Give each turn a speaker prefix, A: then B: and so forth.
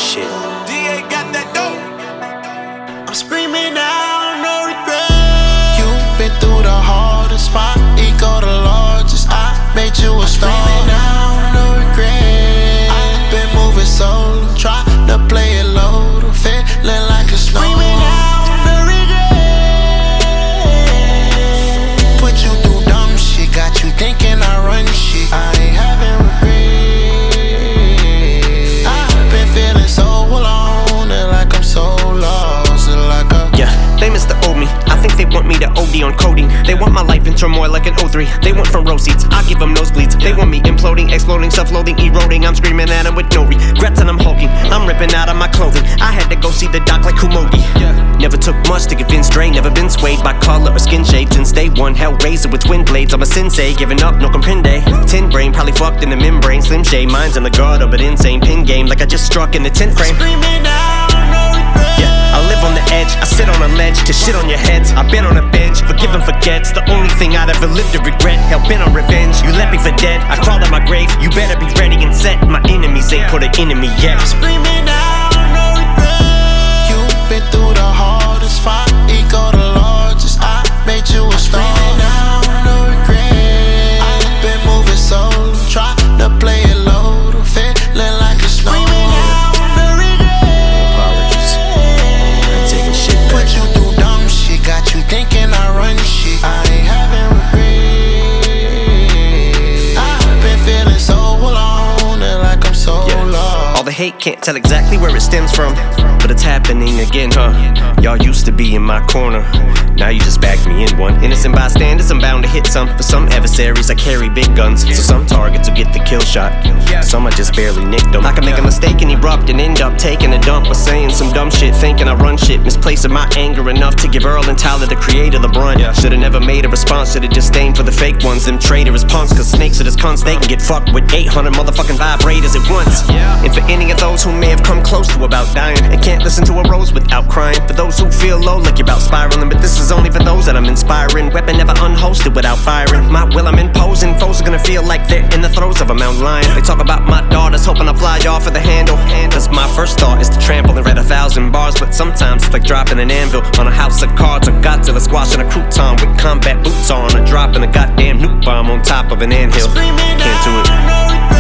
A: shit.
B: DA got that dope.
C: I'm screaming out, no regret. You've been through the hardest spot, ego the largest. I made you a star. Screaming out, no regret. I've been moving solo, try to play it low, feeling like a snow. Screaming out, no regret. Put you through dumb shit, got you thinking I run shit. I ain't having regret. I've been feeling so alone, and like I'm so lost, and like a
A: They Mr. Old me. I think they want me to OD on coding. They want my life in turmoil like an O3. They want front row seats, I give them nosebleeds. They want me imploding, exploding, self-loathing, eroding. I'm screaming at them with no regrets and I'm hulking. I'm ripping out of my clothing. I had to go see the doc like Kumogi. Never took much to convince Dre. Never been swayed by color or skin shade since day one. Hellraiser with twin blades. I'm a sensei, giving up, no comprende. Tin brain, probably fucked in the membrane. Slim shade, mine's in the gutter, but insane. Pin game like I just struck in the 10th frame.
C: screaming out, no regret.
A: I live on the edge, I sit on a ledge to shit on your heads. I've been on a bench, forgive and forget's the only thing I'd ever lived to regret. Hell bent on revenge, you left me for dead. I crawled out my grave, you better be ready and set. My enemies ain't put an enemy yet.
C: Screaming out, no regret. You've been through the hardest fight, ego the largest. I made you a star. Screaming out, no regret. I've been moving solo, try to play it low, feeling like a snow. Screaming out, no regret.
A: Apologies, I'm taking shit back.
C: Put you through dumb shit, got you thinking I run shit. I ain't having regret. I've been feeling so alone, and like I'm so lost.
A: All the hate can't tell exactly where it stems from, but it's happening again, huh? Y'all used to be in my corner, now you just backed me in one. Innocent bystanders, I'm bound to hit some. For some adversaries, I carry big guns, so some targets will get the kill shot. Some I just barely nicked them. I can make a mistake and erupt and end up taking a dump or saying some dumb shit, thinking I run shit, misplacing my anger enough to give Earl and Tyler, the creator, the brunt. Should've never made a response, should've just disdain for the fake ones. Them traitorous punks, cause snakes are just cunts. They can get fucked with 800 motherfucking vibrators at once. And for any of those who may have come close to about dying and can't listen to a rose without crying. For those who feel low like you're about spiraling, but this is only for those that I'm inspiring. Weapon never unhosted without firing. My will I'm imposing, foes are gonna feel like they're in the throes of a mountain lion. They talk about my daughters hoping I fly off of the handle. Cause my first thought is to trample and read 1,000 bars, but sometimes it's like dropping an anvil on a house of cards or Godzilla squashing a crouton with combat boots on, or dropping a goddamn nuke bomb on top of an anthill.
C: Screaming
A: Can't do
C: out,
A: it.
C: no regret.